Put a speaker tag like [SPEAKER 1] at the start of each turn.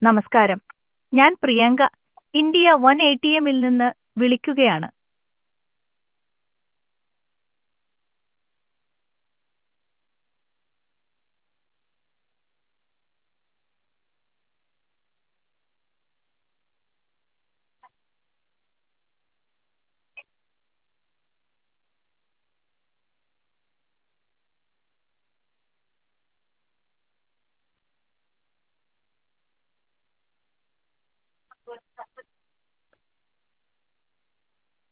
[SPEAKER 1] നമസ്കാരം. ഞാൻ Priyanka, India one A T എമ്മിൽ നിന്ന് വിളിക്കുകയാണ്.